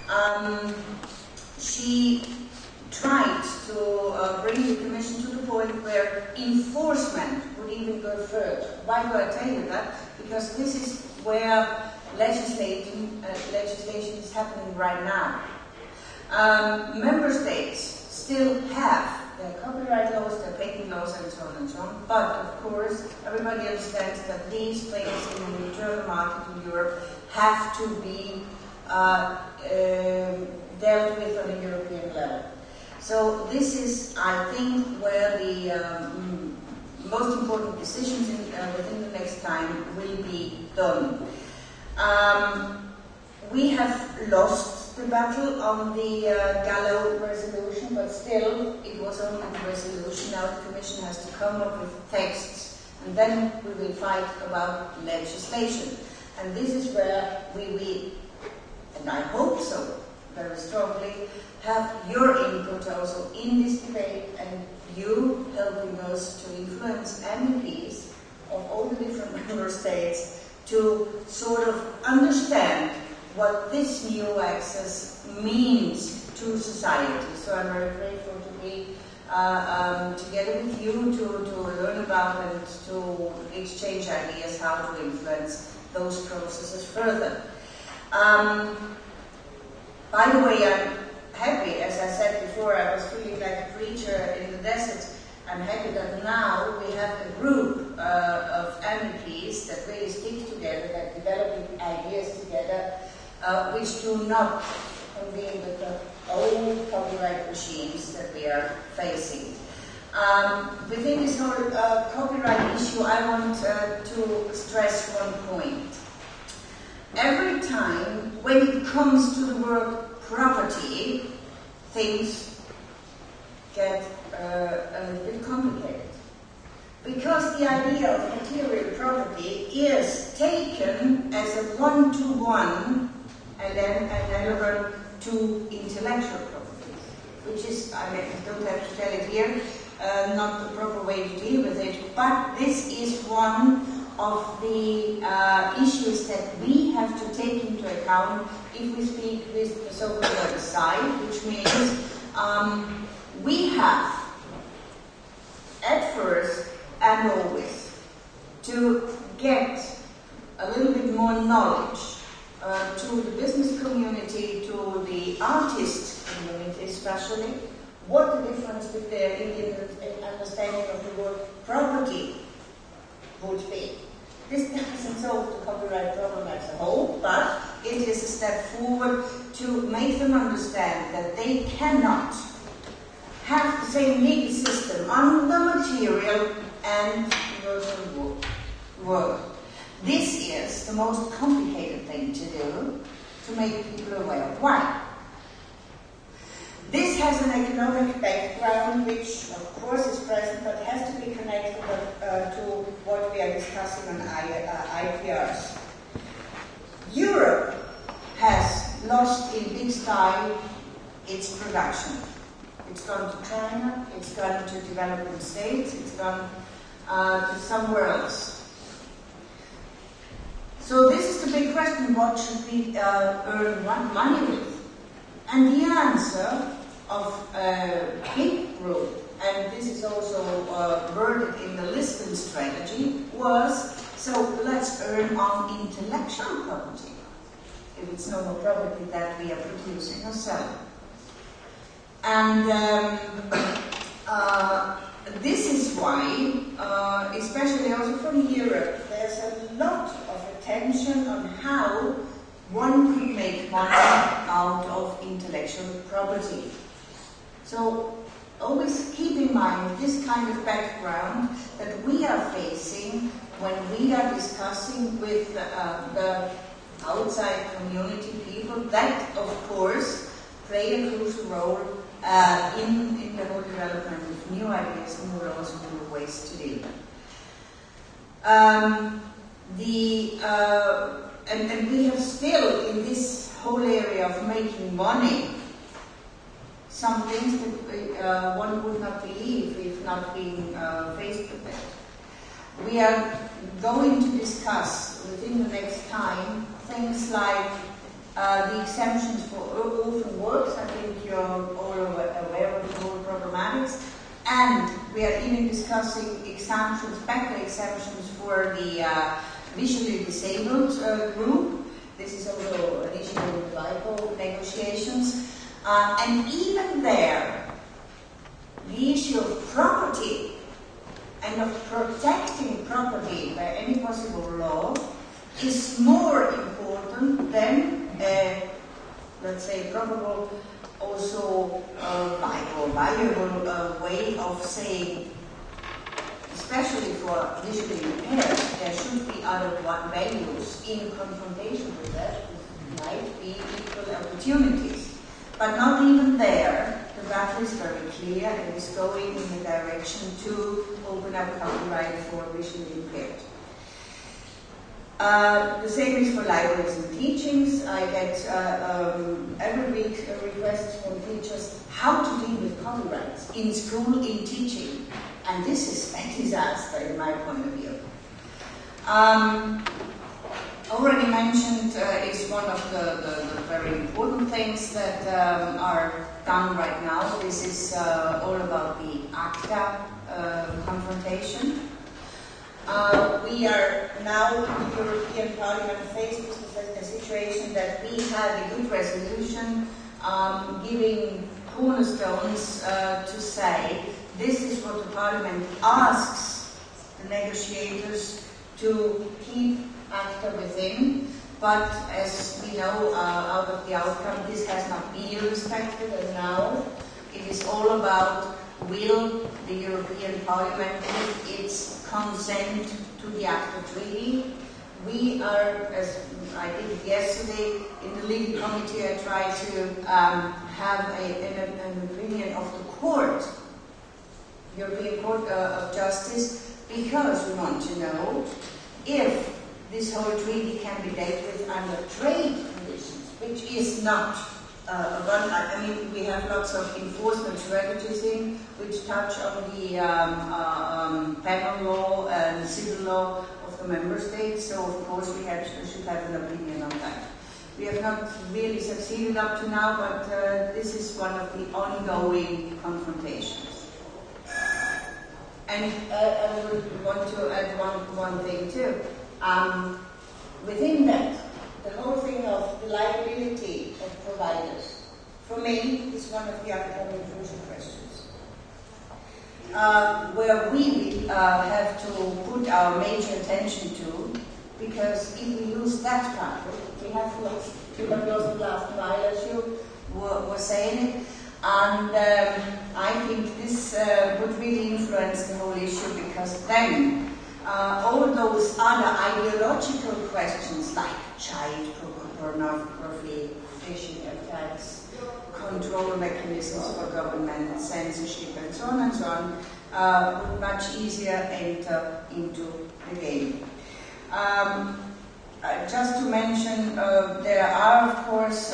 she tried to bring the Commission to the point where enforcement would even go further. Why do I tell you that? Because this is where legislation is happening right now. Member states still have their copyright laws, their patent laws, and so on and so on. But of course, everybody understands that these things in the internal market in Europe have to be dealt with on a European level. So this is, I think, where the most important decisions within the next time will be done. We have lost the battle on the Gallo resolution, but still, it was only the resolution. Now the Commission has to come up with texts, and then we will fight about legislation. And this is where we and I hope so, very strongly, have your input also in this debate, and you helping us to influence MEPs of all the different member states to sort of understand what this new access means to society. So I'm very grateful to be together with you to learn about and to exchange ideas how to influence those processes further. By the way, I'm happy, as I said before, I was feeling like a preacher in the desert. I'm happy that now we have a group of MEPs that really stick together, that develop ideas together, which do not convene with the old copyright regimes that we are facing. Within this whole copyright issue, I want to stress one point. Every time when it comes to the word property, things get a little bit complicated. Because the idea of material property is taken as a one-to-one and then another to intellectual property, which is, I don't have to tell it here, not the proper way to deal with it, but this is one of the issues that we have to take into account if we speak with the so-called other side, which means we have, at first and always, to get a little bit more knowledge to the business community, to the artist community especially, what the difference with their understanding of the word property would be. This doesn't solve the copyright problem as a whole, but it is a step forward to make them understand that they cannot have the same legal system on the material and virtual world. This is the most complicated thing to do to make people aware of why. This has an economic background, which of course is present, but has to be connected to what we are discussing on IPRs. Europe has lost in big style its production. It's gone to China, it's gone to developing states, it's gone to somewhere else. So this is the big question, what should we earn money with? And the answer of a big group, and this is also worded in the Lisbon strategy, was, so let's earn on intellectual property, if it's no more property that we are producing or selling. And this is why, especially also from Europe, there's a lot of attention on how one could make money out of intellectual property. So always keep in mind this kind of background that we are facing when we are discussing with the outside community people that, of course, play a crucial role in the whole development of new ideas, new laws, and new ways to deal. And we have still, in this whole area of making money, some things that one would not believe if not being faced with it. We are going to discuss within the next time things like the exemptions for orphan works. I think you're all aware of the whole problematics. And we are even discussing exemptions, better exemptions for the visually disabled group. This is also an issue in the LIPO negotiations. And even there, the issue of property and of protecting property by any possible law is more important than, let's say, probable also viable way of saying, especially for visually impaired, there should be other values in confrontation with that. It might be equal opportunities. But not even there, the battle is very clear and is going in the direction to open up copyright for visually impaired. The same is for libraries and teachings. I get every week requests from teachers how to deal with copyrights in school, in teaching. And this is a disaster in my point of view. Already mentioned is one of the very important things that are done right now. This is all about the ACTA confrontation. We are now in the European Parliament faced with the situation that we had a good resolution giving cornerstones to say this is what the Parliament asks the negotiators to keep ACTA within, but as we know out of the outcome, this has not been respected, and now it is all about will the European Parliament give its consent to the ACTA treaty. We are, as I did yesterday in the legal committee, I tried to have an opinion of the court, European Court of Justice, because we want to know if this whole treaty can be dealt with under trade conditions, which is not I mean, we have lots of enforcement strategies in which touch on the penal law and civil law of the member states, so of course we should have an opinion on that. We have not really succeeded up to now, but this is one of the ongoing confrontations. And I would want to add one thing too. Within that, the whole thing of the liability of providers, for me, is one of the upcoming crucial questions. Where we have to put our major attention to, because if we lose that battle, we have lost the last mile, as you were saying it, and I think this would really influence the whole issue, because then all those other ideological questions like child pornography, phishing attacks, control mechanisms for government, censorship, and so on, would much easier enter into the game. Just to mention, there are, of course,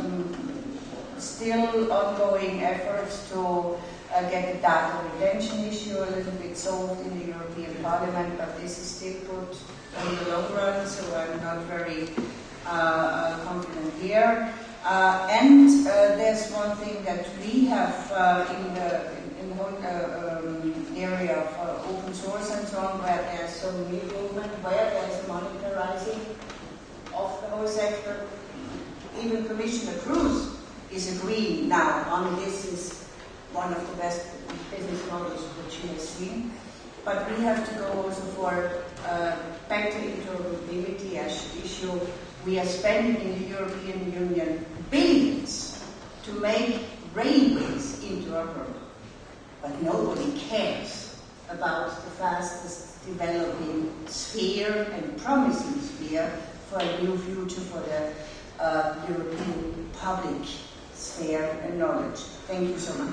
still ongoing efforts to get the data retention issue a little bit solved in the European Parliament, but this is still put on the long run, so I'm not very confident here. And there's one thing that we have in the whole area of open source and so on, where there's some real movement, where there's a monitoring of the whole sector. Even Commissioner Cruz is agreeing now on this is one of the best business models which he has seen. But we have to go also for better interoperability as issue. We are spending in the European Union billions to make railways interoperable. But nobody cares about the fastest developing sphere and promising sphere for a new future for the European public sphere and knowledge. Thank you so much.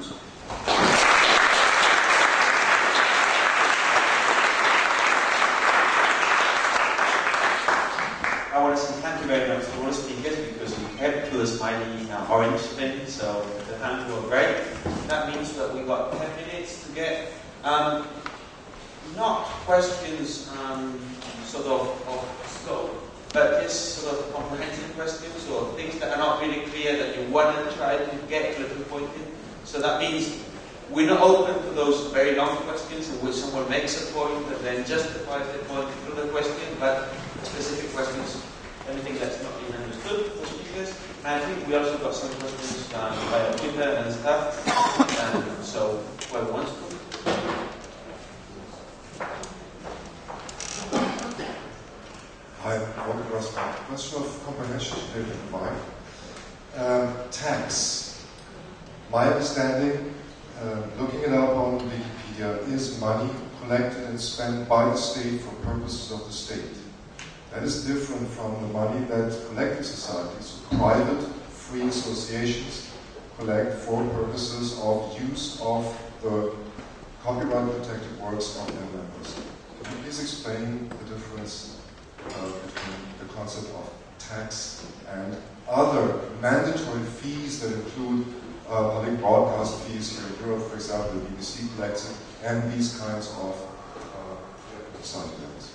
I want to say thank you very much to all the speakers, because you kept to a smiley orange thing, so the thank you were great. That means that we've got 10 minutes to get not questions sort of scope, but just sort of comprehensive questions or things that are not really clear that you want to try to get to the point in. So that means we're not open to those very long questions in which someone makes a point and then justifies the point through the question, but specific questions, anything that's not being understood for speakers. And I think we also got some questions via Twitter and stuff. So whoever wants to. Hi, Robert Rosberg. Question of comprehension today in mind. Tax. My understanding, looking it up on Wikipedia, is money collected and spent by the state for purposes of the state. That is different from the money that collective societies, private, free associations, collect for purposes of use of the copyright-protected works of their members. Could you please explain the difference between the concept of tax and other mandatory fees that include public broadcast fees here in Europe, for example, the BBC collects it, and these kinds of society levels?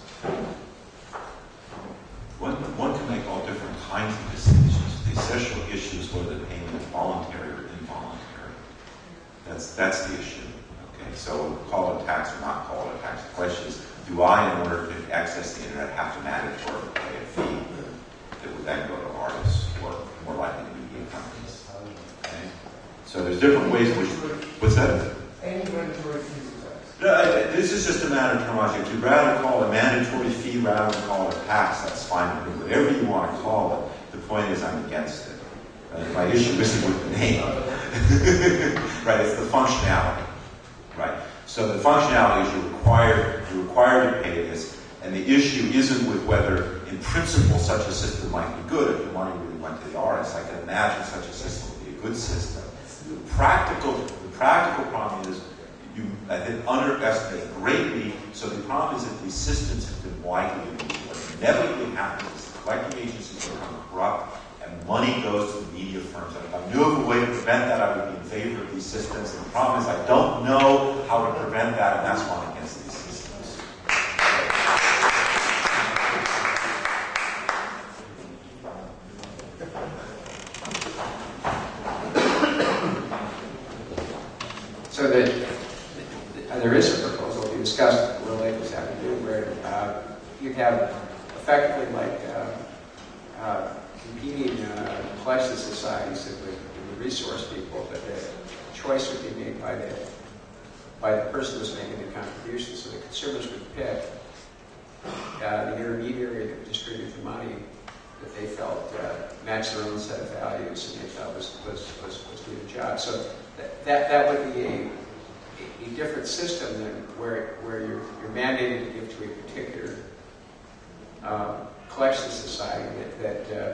One can make all different kinds of distinctions. The essential issue is whether the payment is voluntary or involuntary. That's the issue. Okay, so call it a tax or not call it a tax. The question is, do I, in order to access the internet, have to mandatorily pay a fee that would then go to artists or more likely to media companies? Okay? So there's different ways in which. What's that? Any mandatory fee. This is just a matter of terminology. If you'd rather call it a mandatory fee rather than call it a tax, that's fine. Whatever you want to call it, the point is I'm against it. My issue isn't with the name. Right, it's the functionality. Right. So the functionality is you're required to pay this, and the issue isn't with whether, in principle, such a system might be good if the money really went to the artists. I can imagine such a system would be a good system. The practical problem is I think underestimate greatly. So the problem is that these systems have been widely abused. What inevitably happens is the collecting agencies become corrupt and money goes to the media firms. And if I knew of a way to prevent that, I would be in favor of these systems. And the problem is I don't know how to prevent that, and that's why I'm against these systems. So there is a proposal to discuss that Will Lake was having to do where you'd have effectively like competing collection societies that would resource people, but the choice would be made by the person who's making the contribution. So the consumers would pick the intermediary that would distribute the money that they felt matched their own set of values and they felt was doing the job. So that would be a different system than where you're mandated to give to a particular collection society that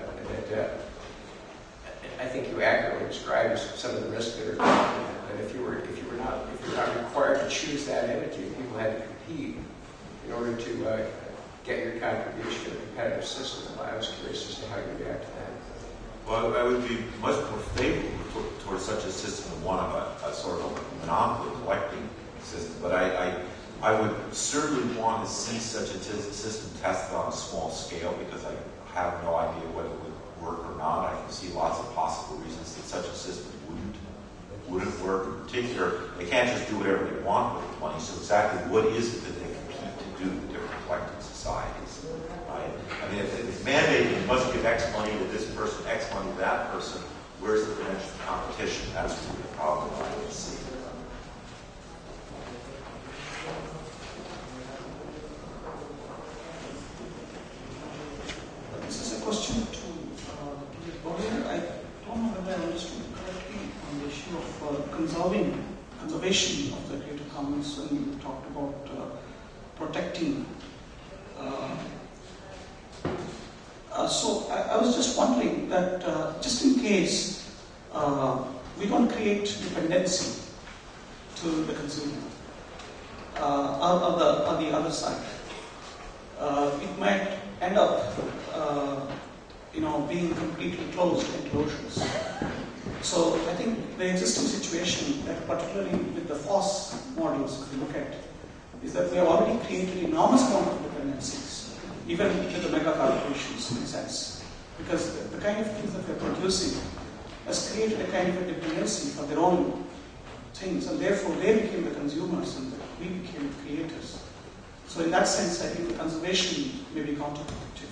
I think you accurately described as some of the risks that are involved in it. But if you're not required to choose that entity, people had to compete in order to get your contribution to a competitive system. I was curious as to how you react to that. Well, I would be much more favorable towards such a system than one of a sort of a monopoly collecting system. But I would certainly want to see such a system tested on a small scale because I have no idea whether it would work or not. I can see lots of possible reasons that such a system wouldn't work. In particular, they can't just do whatever they want with the money. So exactly what is it that they compete to do with different collecting societies? Right? I mean, if it's mandated, you must give X money to this person, X money to that person. Where's the prevention of competition? That's really the problem I would see. This is a question to Boyer. I don't know whether I understood correctly on the issue of conservation of the Creative Commons when you talked about protecting. So I was just wondering that just in case we don't create dependency to the consumer on the other side, it might end up being completely closed enclosures. So I think the existing situation, particularly with the FOSS models, if you look at, is that we have already created enormous amount of dependencies even with the mega corporations in a sense. Because the kind of things that they're producing has created a kind of a dependency for their own things, and therefore they became the consumers and we became the creators. So in that sense, I think the conservation may be counterproductive.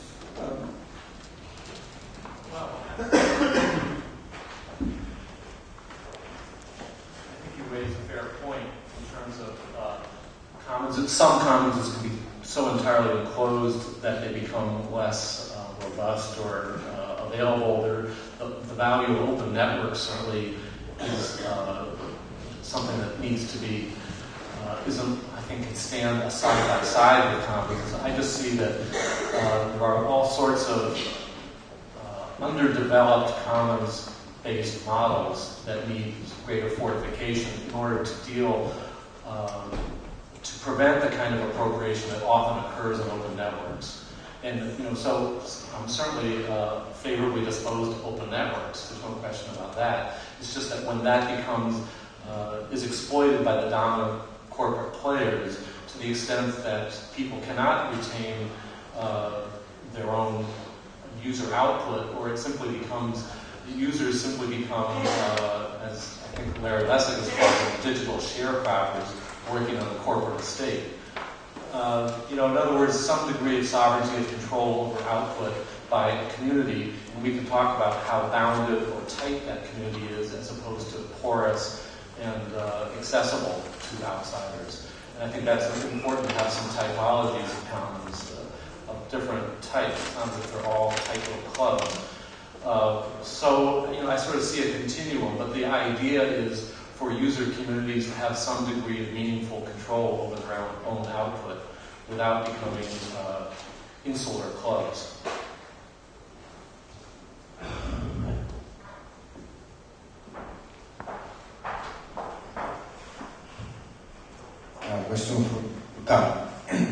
Well, I think you raise a fair point in terms of commons. Some commons can be so entirely enclosed that they become less robust or available. The value of open networks certainly is something that needs to be, I think, can stand side by side with commons. I just see that there are all sorts of underdeveloped commons-based models that need greater fortification in order to deal, to prevent the kind of appropriation that often occurs in open networks. And, so I'm certainly favorably disposed to open networks. There's no question about that. It's just that when that becomes, is exploited by the dominant corporate players to the extent that people cannot retain their own user output, or it simply becomes, the users simply become, as I think Larry Lessig has called them, digital sharecroppers working on the corporate estate. In other words, some degree of sovereignty and control over output by a community, and we can talk about how bounded or tight that community is as opposed to porous and accessible to outsiders. And I think that's important to have some typologies of commons of different types. It's not that they're all tight little clubs. I sort of see a continuum, but the idea is for user communities to have some degree of meaningful control over their own output without becoming insular clubs. Question for Utam.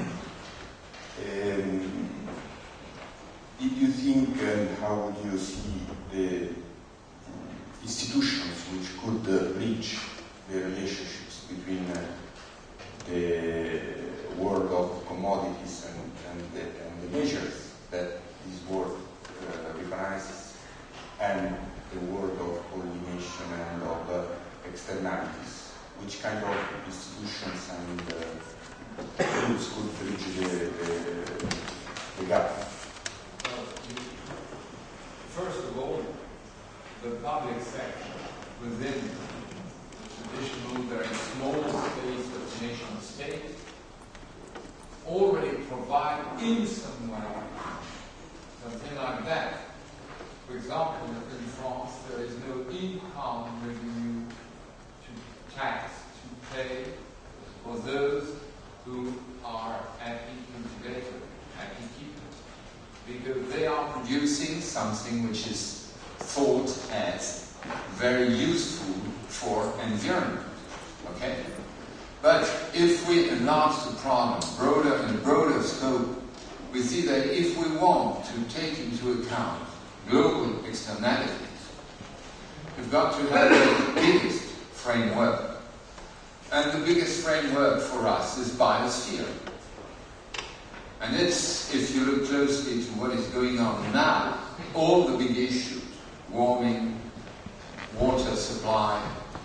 Did you think, and how would you see the institutions which could bridge the relationships between the world of commodities and the measures that this world recognizes, and the world of coordination and of externalities? Which kind of institutions and tools could bridge the gap? Well, first of all, the public sector within the traditional, very small space of nation state already provide in some way something like that. For example, in France, there is no income revenue tax to pay for those who are anti-cultivator, anti-keeper, because they are producing something which is thought as very useful for environment. Okay? But if we enlarge the problem in a broader scope, we see that if we want to take into account global externalities, we've got to have the biggest framework. And the biggest framework for us is biosphere. And it's, if you look closely to what is going on now, all the big issues, warming, water supply,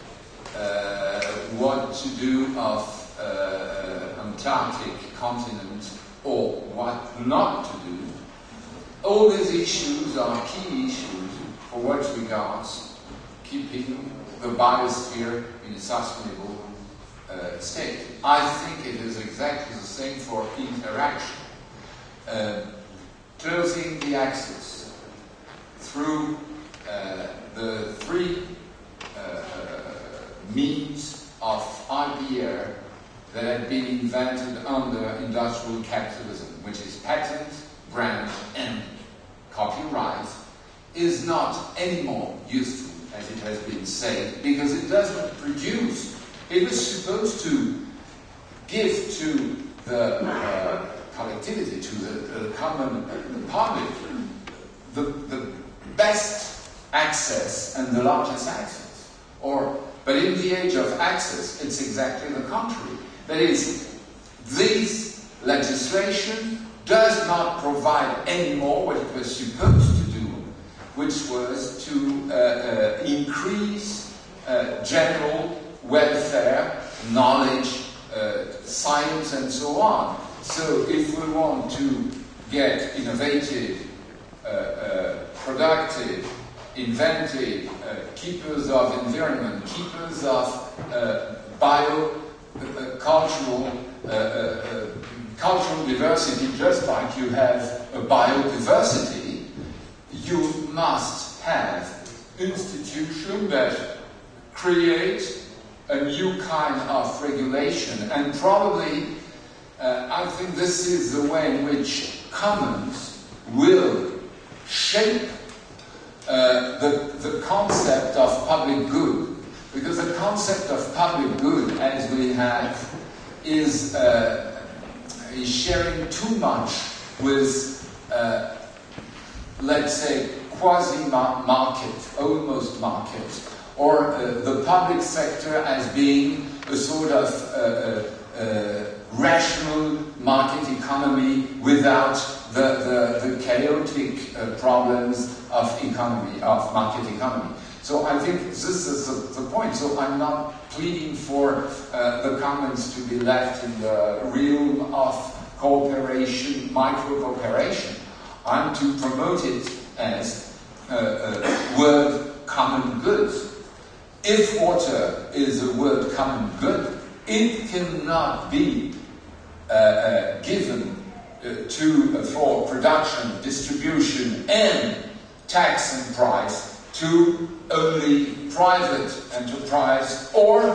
what to do of Antarctic continent, or what not to do, all these issues are key issues for what regards keeping the biosphere in a sustainable state. I think it is exactly the same for interaction. Closing the access through the three means of IPR that had been invented under industrial capitalism, which is patent, brand, and copyright, is not anymore useful, as it has been said, because it doesn't produce. It was supposed to give to the collectivity, to the common public, the best access and the largest access. But in the age of access, it's exactly the contrary. That is, this legislation does not provide anymore what it was supposed to do, which was to increase general welfare, knowledge, science, and so on. So if we want to get innovative, productive, inventive, keepers of environment, keepers of cultural diversity, just like you have a biodiversity, you must have institutions that create a new kind of regulation. And probably, I think this is the way in which commons will shape the concept of public good. Because the concept of public good, as we have, is sharing too much with, let's say, quasi-market, almost market, or the public sector as being a sort of rational market economy without the chaotic problems of economy, of market economy. So I think this is the point. So I'm not pleading for the commons to be left in the realm of cooperation, micro-cooperation. I'm to promote it as word common goods. If water is a word common good, it cannot be given for production, distribution, and tax and price to only private enterprise or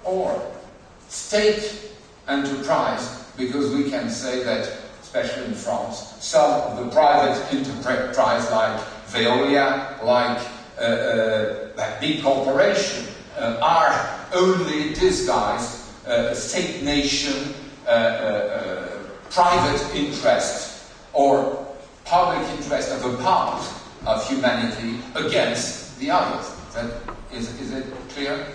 state enterprise, because we can say that, especially in France, some of the private enterprise like Veolia, like big corporation, are only disguised state-nation private interest or public interest of a part of humanity against the others. Is it clear?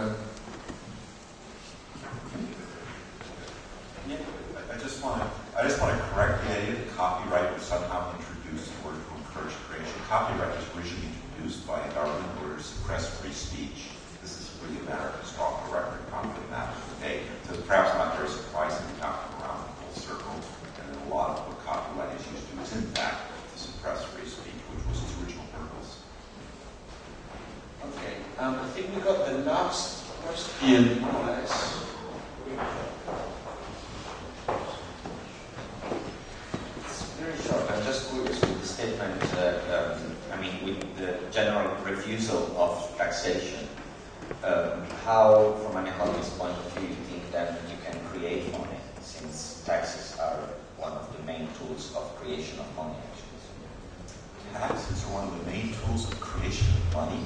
I just want to correct the idea that copyright was somehow introduced in order to encourage creation. Copyright was originally introduced by a government in order to suppress free speech. This is really America's talk record, conflict matters today. So it's perhaps not very surprising to talk around the full circle, and then a lot of what copyright is used to is in fact to suppress free speech, which was its original purpose. Okay, I think we got the last question, more or less. It's very short. I'm just curious with the statement, with the general refusal of taxation. How, from an economist point of view, you think that you can create money, since taxes are one of the main tools of creation of money, actually? Taxes are one of the main tools of creation of money.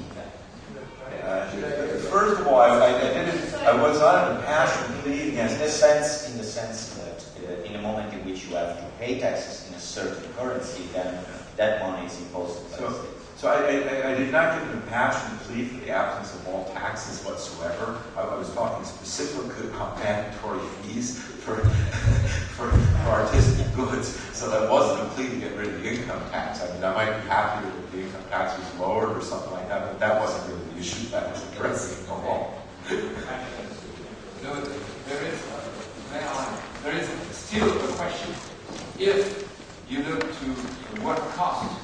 First of all, I was not in a passion plea against in the sense that in a moment in which you have to pay taxes in a certain currency, then that money is imposed by the state. So I did not give an impassioned plea for the absence of all taxes whatsoever. I was talking specifically about mandatory fees for artistic goods. So that wasn't a plea to get rid of the income tax. I mean, I might be happier if the income tax was lowered or something like that, but that wasn't really the issue that was addressing. No wrong. There is still a question. If you look to what cost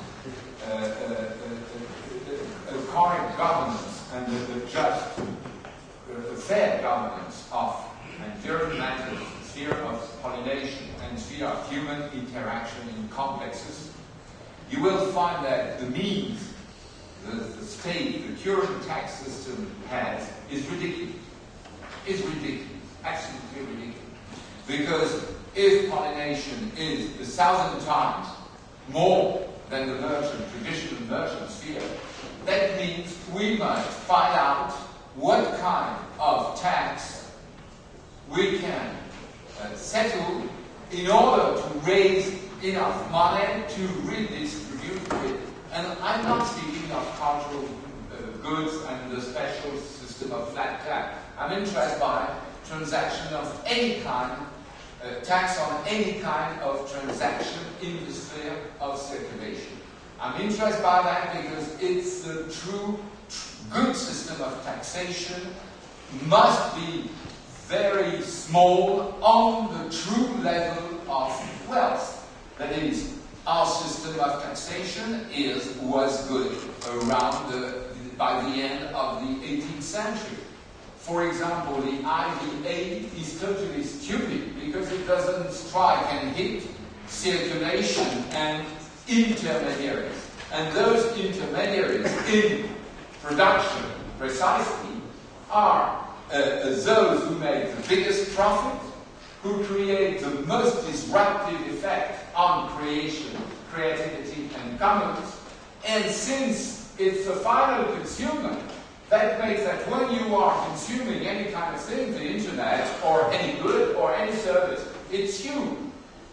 correct governance and the just, fair governance of environmental sphere of pollination and sphere of human interaction in complexes, you will find that the means the state, the current tax system has is ridiculous. It's ridiculous, absolutely ridiculous. Because if pollination is 1,000 times more than the traditional merchant sphere, that means we must find out what kind of tax we can settle in order to raise enough money to redistribute it. And I'm not speaking of cultural goods and the special system of flat tax. I'm interested by transaction of any kind tax on any kind of transaction in the sphere of circulation. I'm interested by that because it's the true good system of taxation must be very small on the true level of wealth. That is, our system of taxation was good around by the end of the 18th century. For example, the IVA is totally stupid because it doesn't strike and hit circulation and intermediaries. And those intermediaries in production, precisely, are those who make the biggest profit, who create the most disruptive effect on creativity and commons. And since it's the final consumer, that makes that when you are consuming any kind of thing, the internet, or any good, or any service, it's you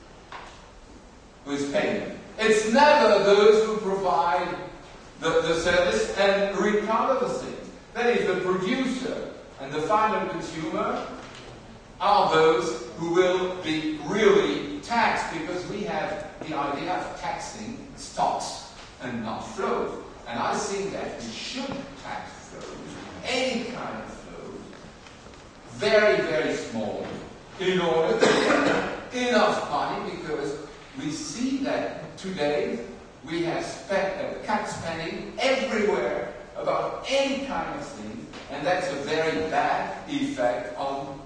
who is paying. It's never those who provide the service and recover the things. That is, the producer and the final consumer are those who will be really taxed, because we have the idea of taxing stocks and not flows. And I think that we should tax flows, any kind of flows, very, very small, in order to get enough money, because we see that today we have cut spending everywhere about any kind of thing, and that's a very bad effect on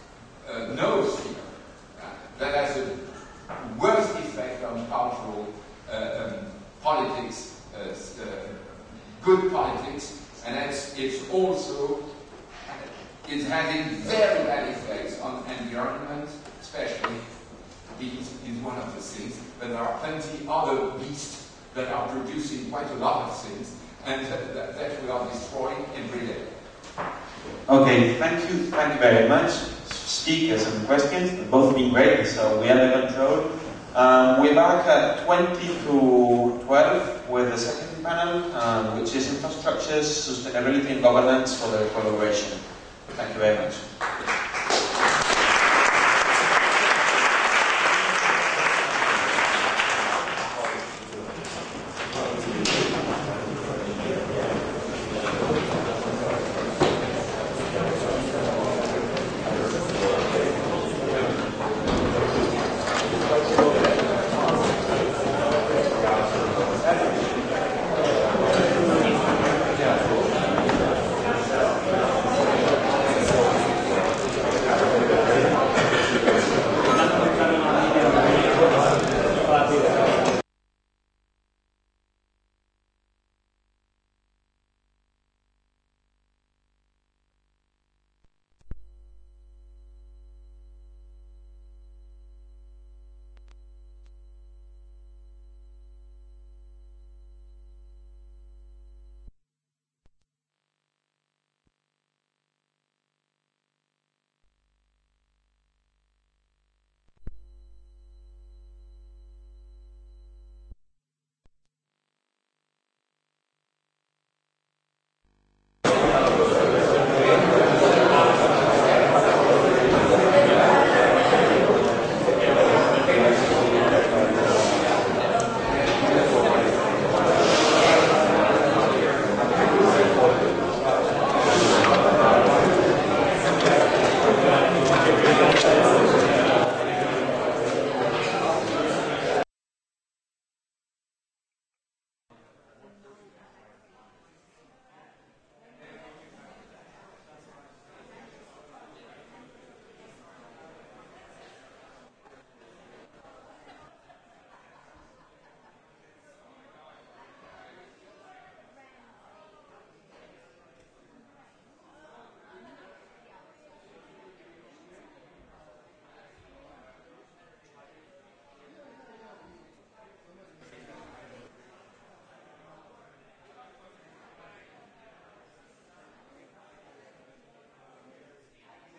no sphere. That has a worse effect on cultural politics, good politics, and it's also having very bad effects on environment, especially. Bees is one of the things, but there are plenty other beasts that are producing quite a lot of things, and that we are destroying every day. Okay, thank you very much, speakers and questions. They've both been great, so we have the control. We're back at 20 to 12 with the second panel, which is infrastructures, sustainability and governance for the collaboration. Thank you very much.